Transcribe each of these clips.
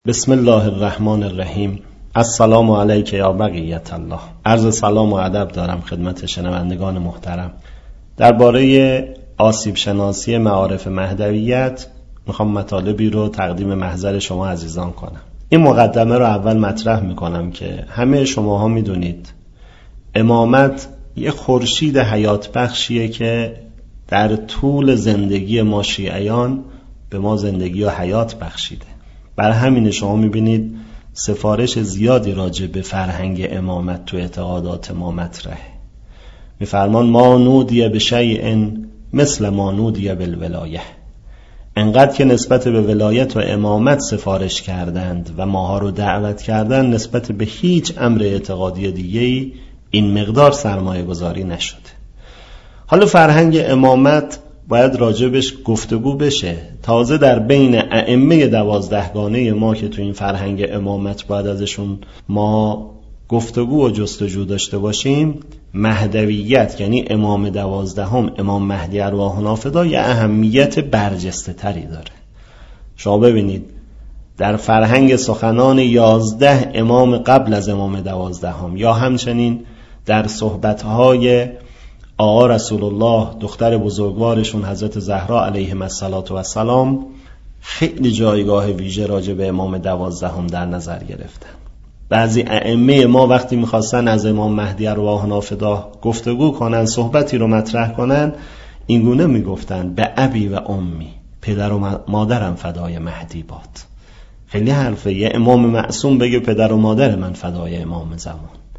بسم الله الرحمن الرحیم. السلام علیک یا بقیت الله. عرض سلام و ادب دارم خدمت شنوندگان محترم. درباره آسیب شناسی معارف مهدویت میخوام مطالبی رو تقدیم محضر شما عزیزان کنم. این مقدمه رو اول مطرح میکنم که همه شماها میدونید امامت یه خورشید حیات بخشیه که در طول زندگی ما شیعیان به ما زندگی و حیات بخشیده. بر همین شما میبینید سفارش زیادی راجع به فرهنگ امامت تو اعتقادات ما مطرحه. میفرمان ما نودی به شیء مثل ما نودی بالولایه. انقدر که نسبت به ولایت و امامت سفارش کردند و ماها رو دعوت کردند، نسبت به هیچ امر اعتقادی دیگه‌ای این مقدار سرمایه گذاری نشده. حالا فرهنگ امامت باید راجبش گفتگو بشه. تازه در بین ائمه 12گانه ما که تو این فرهنگ امامت باید ازشون ما گفتگو و جستجو داشته باشیم، مهدویت یعنی امام 12 امام مهدی ارواح نافدا یه اهمیت برجسته تری داره. شما ببینید در فرهنگ سخنان 11 امام قبل از امام 12 یا همچنین در صحبت‌های آقا رسول الله دختر بزرگوارشون حضرت زهرا علیهم السلام خیلی جایگاه ویژه راجع به امام 12 در نظر گرفتن. بعضی ائمه ما وقتی میخواستن از امام مهدی ارواح نافدا گفتگو کنن، صحبتی رو مطرح کنن، اینگونه میگفتن به ابی و امی، پدر و مادرم فدای مهدی باد. خیلی حرفه یه امام معصوم بگه پدر و مادر من فدای امام زمان.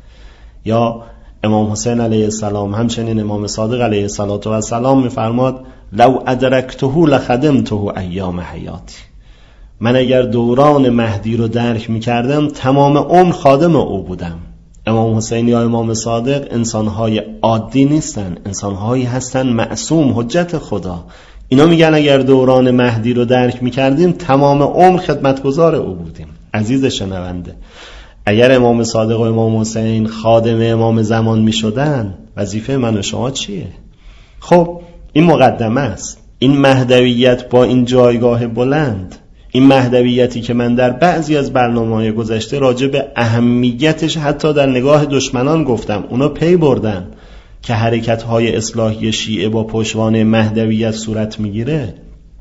یا امام حسین علیه السلام همچنین امام صادق علیه السلام میفرماد لو ادرکته لخدمته ایام حیاتی. من اگر دوران مهدی رو درک میکردم تمام عمر خادم او بودم. امام حسین یا امام صادق انسانهای عادی نیستن، انسانهایی هستن معصوم، حجت خدا. اینا میگن اگر دوران مهدی رو درک میکردیم تمام عمر خدمتگزار او بودیم. عزیز شنونده، اگر امام صادق و امام حسین خادم امام زمان می شدن، وظیفه من و شما چیه؟ خب این مقدمه است. این مهدویت با این جایگاه بلند، این مهدویتی که من در بعضی از برنامه‌های گذشته راجع به اهمیتش حتی در نگاه دشمنان گفتم، اونا پی بردن که حرکت‌های اصلاحی شیعه با پشتوانه مهدویت صورت میگیره.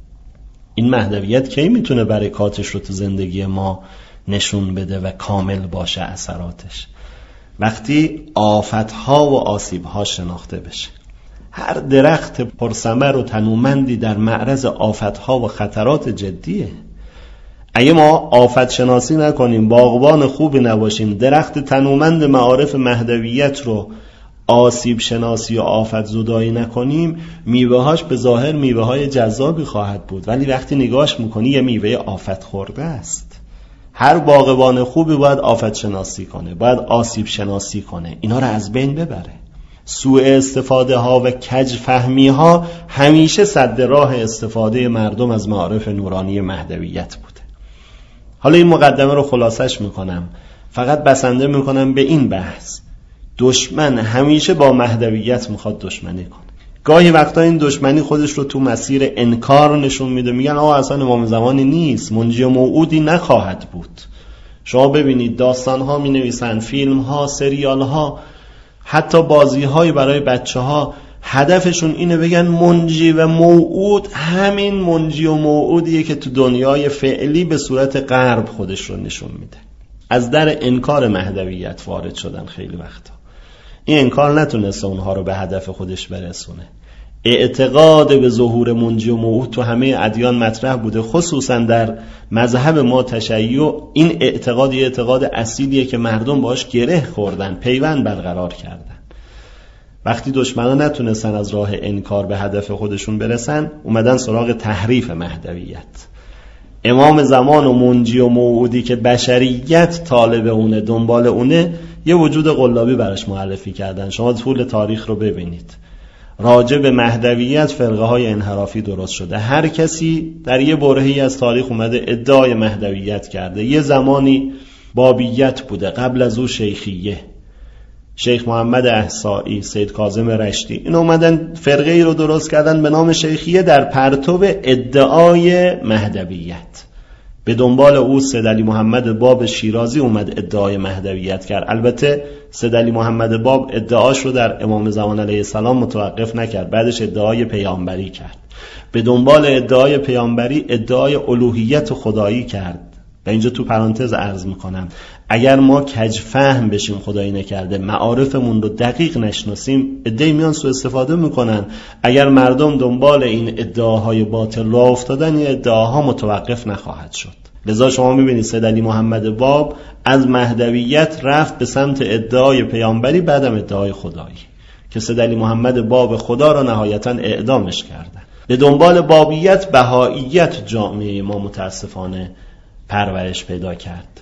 این مهدویت کی میتونه برکاتش رو تو زندگی ما نشون بده و کامل باشه اثراتش؟ وقتی آفتها و آسیبها شناخته بشه. هر درخت پرثمر و تنومندی در معرض آفتها و خطرات جدیه. اگه ما آفت شناسی نکنیم، باغبان خوبی نباشیم، درخت تنومند معارف مهدویت رو آسیب شناسی و آفت زدایی نکنیم، میوه‌هاش به ظاهر میوه‌های جذابی خواهد بود، ولی وقتی نگاهش میکنی یه میوه آفت خورده است. هر باغبان خوبی باید آفت شناسی کنه، باید آسیب شناسی کنه، اینا رو از بین ببره. سوء استفاده ها و کج فهمی ها همیشه سد راه استفاده مردم از معارف نورانی مهدویت بوده. حالا این مقدمه رو خلاصش میکنم، فقط بسنده میکنم به این بحث. دشمن همیشه با مهدویت میخواد دشمنی کنه. گاهی وقتا این دشمنی خودش رو تو مسیر انکار نشون میده، میگن آقا اصلا امام زمانی نیست، منجی و موعودی نخواهد بود. شما ببینید داستان ها می نویسن، فیلم ها، سریال ها، حتی بازی های برای بچه ها، هدفشون اینه بگن منجی و موعود همین منجی و موعودیه که تو دنیای فعلی به صورت غرب خودش رو نشون میده. از در انکار مهدویت وارد شدن خیلی وقتا. این انکار نتونسته اونها رو به هدف خودش برسونه. اعتقاد به ظهور منجی و موعود تو همه ادیان مطرح بوده، خصوصا در مذهب ما تشیع. این اعتقاد یه اعتقاد اصیلیه که مردم باش گره خوردن، پیوند برقرار کردن. وقتی دشمنان نتونستن از راه انکار به هدف خودشون برسن، اومدن سراغ تحریف مهدویت. امام زمان و منجی و موعودی که بشریت طالب اونه، دنبال اونه، یه وجود قلابی براش معرفی کردن. شما طول تاریخ رو ببینید، راجع به مهدویت فرقه های انحرافی درست شده. هر کسی در یه برهه‌ای از تاریخ اومده ادعای مهدویت کرده. یه زمانی بابیت بوده، قبل از او شیخیه، شیخ محمد احصایی، سید کاظم رشتی، این اومدن فرقه ای رو درست کردن به نام شیخیه در پرتو ادعای مهدویت. به دنبال او سید علی محمد باب شیرازی اومد ادعای مهدویت کرد. البته سید علی محمد باب ادعاش رو در امام زمان علیه السلام متوقف نکرد، بعدش ادعای پیامبری کرد. به دنبال ادعای پیامبری ادعای الوهیت خدایی کرد. و اینجا تو پرانتز عرض میکنم اگر ما کج فهم بشیم خدایی نکرده، معارفمون رو دقیق نشناسیم، ادعای میان سوء استفاده میکنن. اگر مردم دنبال این ادعاهای باطل راه افتادن، این ادعاها متوقف نخواهد شد. لذا شما میبینید سید علی محمد باب از مهدویت رفت به سمت ادعای پیامبری، بعدم ادعای خدایی که سید علی محمد باب خدا را نهایتا اعدامش کردن. به دنبال بابیت، بهائیت جامعه ما متاسفانه پرورش پیدا کرد.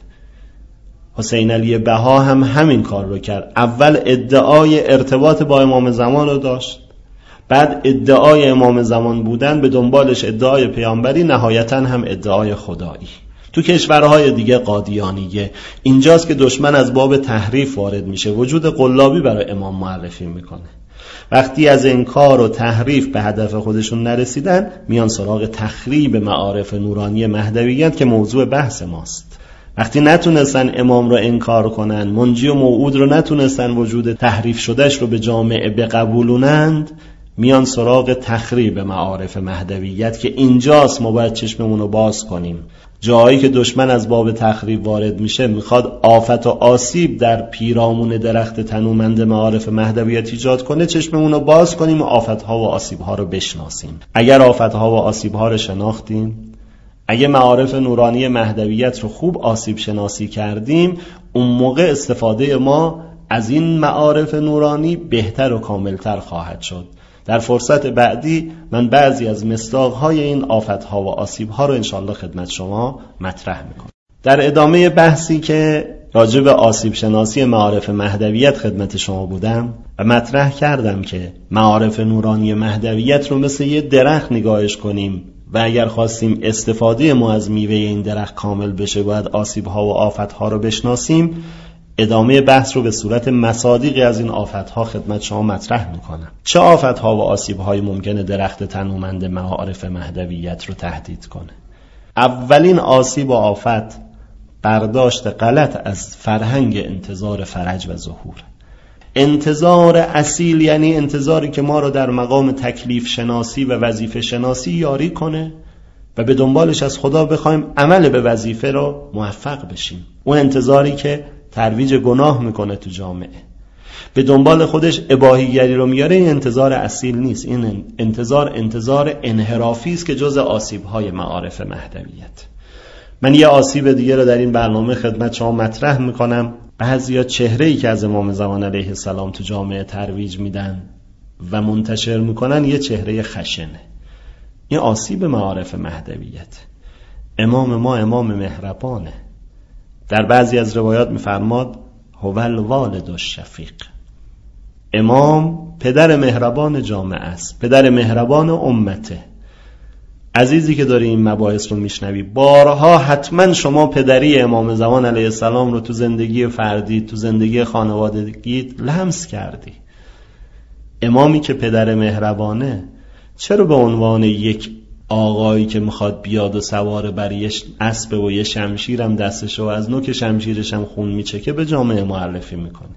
حسین علی بها هم همین کار رو کرد. اول ادعای ارتباط با امام زمان رو داشت، بعد ادعای امام زمان بودن، به دنبالش ادعای پیامبری، نهایتا هم ادعای خدایی. تو کشورهای دیگه قادیانیه. اینجاست که دشمن از باب تحریف وارد میشه، وجود قلابی برای امام معرفی میکنه. وقتی از انکار و تحریف به هدف خودشون نرسیدن، میان سراغ تخریب معارف نورانی مهدویت که موضوع بحث ماست. وقتی نتونستن امام رو انکار کنن، منجی و موعود رو نتونستن وجود تحریف شدهش رو به جامعه بقبولونند، میان سراغ تخریب معارف مهدویت که اینجاست ما باید چشممون رو باز کنیم. جایی که دشمن از باب تخریب وارد میشه، میخواد آفت و آسیب در پیرامون درخت تنومند معارف مهدویت ایجاد کنه، چشممون رو باز کنیم و آفتها و آسیبها رو بشناسیم. اگر آفتها و آسیبها رو شناختیم، اگه معارف نورانی مهدویت رو خوب آسیب شناسی کردیم، اون موقع استفاده ما از این معارف نورانی بهتر و کاملتر خواهد شد. در فرصت بعدی من بعضی از مصداق‌های این آفت‌ها و آسیب‌ها رو انشالله خدمت شما مطرح میکنم. در ادامه بحثی که راجع به آسیب شناسی معارف مهدویت خدمت شما بودم و مطرح کردم که معارف نورانی مهدویت رو مثل یه درخت نگاهش کنیم و اگر خواستیم استفاده ما از میوه این درخت کامل بشه، باید آسیب‌ها و آفت‌ها رو بشناسیم. ادامه بحث رو به صورت مصادیقی از این آفت‌ها خدمت شما مطرح میکنم. چه آفت‌ها و آسیب‌های ممکنه درخت تنومند معارف مهدویت رو تهدید کنه؟ اولین آسیب و آفت برداشت غلط از فرهنگ انتظار فرج و ظهور. انتظار اصیل یعنی انتظاری که ما رو در مقام تکلیف شناسی و وظیفه شناسی یاری کنه و به دنبالش از خدا بخوایم عمل به وظیفه رو موفق بشیم. اون انتظاری که ترویج گناه میکنه تو جامعه، به دنبال خودش اباحیگری رو میاره، این انتظار اصیل نیست. این انتظار انحرافی است که جز آسیب‌های معارف مهدویت. من یه آسیب دیگه رو در این برنامه خدمت شما مطرح میکنم. بعضیا چهره‌ای که از امام زمان علیه السلام تو جامعه ترویج میدن و منتشر میکنن یه چهره خشنه. این آسیب معارف مهدویت. امام ما امام مهربانه. در بعضی از روایات میفرماد هو الوالد الشفیق. امام پدر مهربان جامعه است، پدر مهربان امته. عزیزی که داری این مباحث رو میشنوی، بارها حتما شما پدری امام زمان علیه السلام رو تو زندگی فردی، تو زندگی خانوادگی لمس کردی. امامی که پدر مهربانه، چرا به عنوان یک آقایی که میخواد بیاد و سوار بر یه اسب و یه شمشیرم دستش و از نوک شمشیرش هم خون میچکه به جامعه معرفی میکنه؟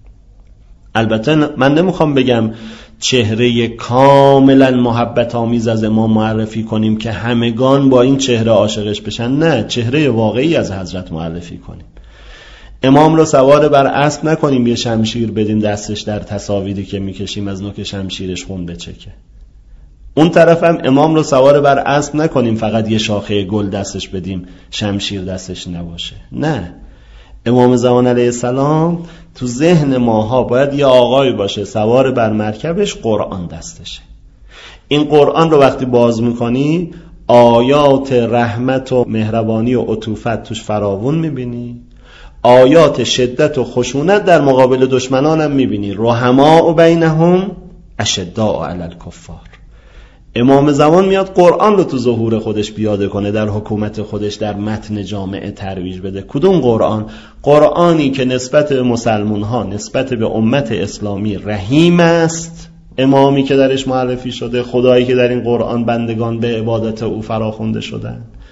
البته من نمیخوام بگم چهره کاملا محبت آمیز از امام معرفی کنیم که همگان با این چهره عاشقش بشن، نه، چهره واقعی از حضرت معرفی کنیم. امام رو سوار بر اسب نکنیم یه شمشیر بدیم دستش در تصاویری که میکشیم از نوک شمشیرش خون بچکه. اون طرف هم امام رو سوار بر اسب نکنیم فقط یه شاخه گل دستش بدیم شمشیر دستش نباشه. نه، امام زمان علیه السلام تو ذهن ماها باید یه آقایی باشه سوار بر مرکبش قرآن دستشه. این قرآن رو وقتی باز میکنی آیات رحمت و مهربانی و عطوفت توش فراوون میبینی، آیات شدت و خشونت در مقابل دشمنان هم میبینی. رحماء بینهم اشداء علی الکفار. امام زمان میاد قرآن رو تو ظهور خودش بیاده کنه، در حکومت خودش در متن جامعه ترویج بده. کدوم قرآن؟ قرآنی که نسبت به مسلمان ها، نسبت به امت اسلامی رحیم است. امامی که درش معرفی شده، خدایی که در این قرآن بندگان به عبادت او فراخونده شدن.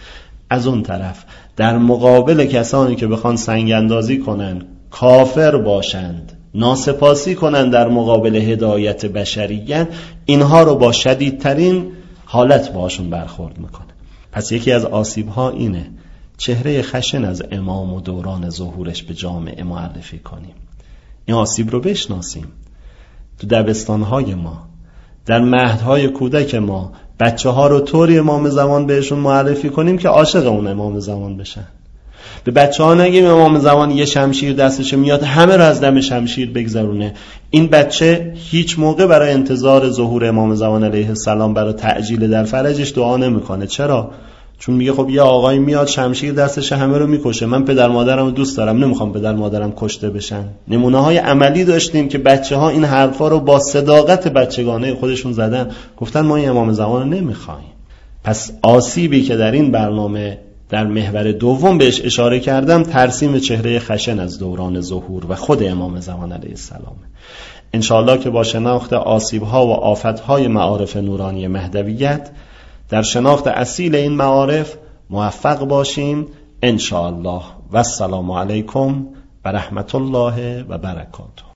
از اون طرف در مقابل کسانی که بخوان سنگ اندازی کنن، کافر باشند، ناسپاسی کنند در مقابل هدایت بشریت، اینها رو با شدیدترین حالت باشون برخورد میکنه. پس یکی از آسیب‌ها اینه چهره خشن از امام و دوران ظهورش به جامعه معرفی کنیم. این آسیب رو بشناسیم. تو دبستان‌های ما، در مهدهای کودک ما، بچه‌ها رو طوری امام زمان بهشون معرفی کنیم که عاشق اون امام زمان بشن. به بچه‌ها نگیم امام زمان یه شمشیر دستشه میاد همه رو از دم شمشیر بگذرونه. این بچه هیچ موقع برای انتظار ظهور امام زمان علیه السلام برای تعجیل در فرجش دعا نمیکنه. چرا؟ چون میگه خب یه آقای میاد شمشیر دستشه همه رو میکشه، من پدر مادرم رو دوست دارم، نمیخوام پدر مادرم کشته بشن. نمونه‌های عملی داشتیم که بچه‌ها این حرفا رو با صداقت بچگانه خودشون زدن، گفتن ما این امام زمان رو نمیخوایم. پس آسیبی که در این برنامه در محور دوم بهش اشاره کردم ترسیم چهره خشن از دوران ظهور و خود امام زمان علیه السلام. انشاءالله که با شناخت آسیب‌ها و آفت‌های معارف نورانی مهدویت در شناخت اصیل این معارف موفق باشیم انشاءالله. و السلام علیکم و رحمت الله و برکاته.